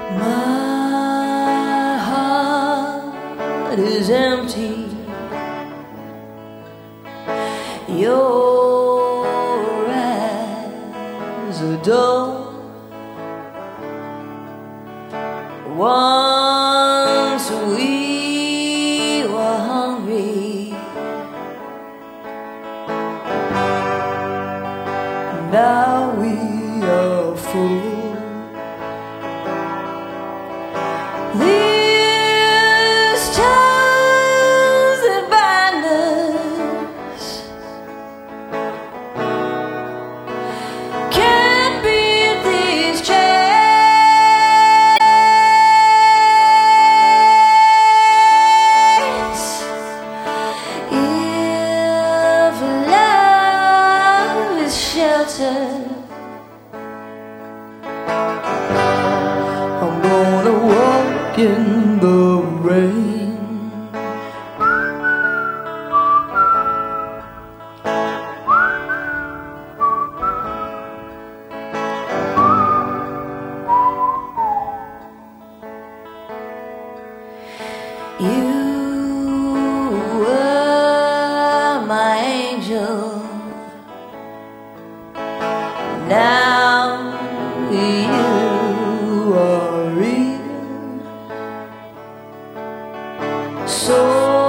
My heart is empty. Your eyes are dull. Once we were hungry, now we are full. These ties that bind us can't beat these chains. If love is shelter, I'm gonna walk in the rain. You were my angel. Now you are real. So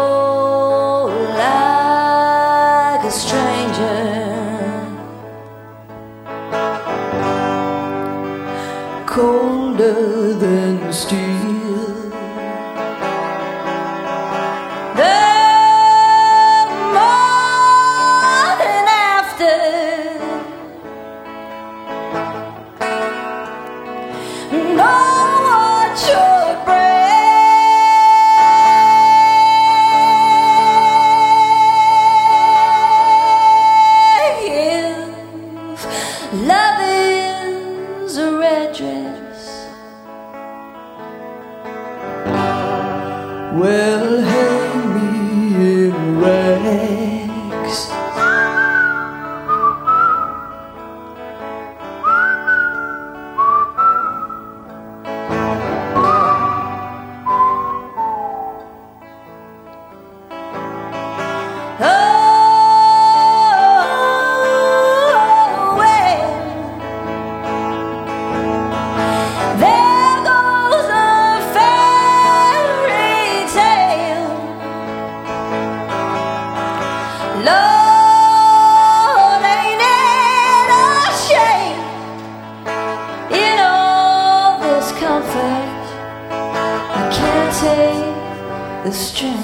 like a stranger, colder than steel. The morning after, no one should break. If love is a red dress, well, hang me in rags. Oh, well, there goes a fairy tale. Lord, ain't it a shame? In all this comfort, I can't take the strain.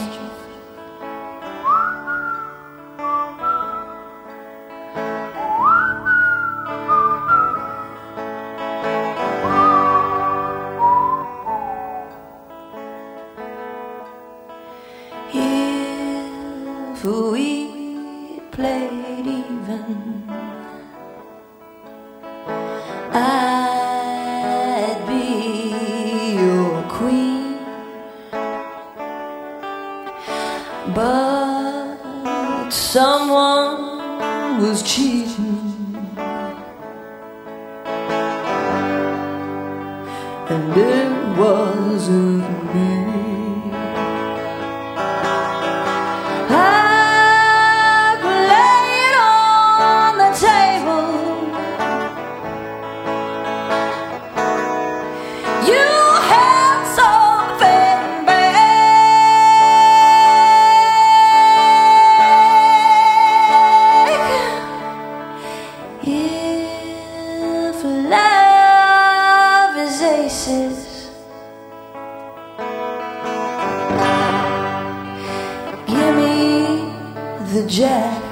If we played even, I'd be your queen. But someone was cheating, and it wasn't me. If love is aces, give me the jack.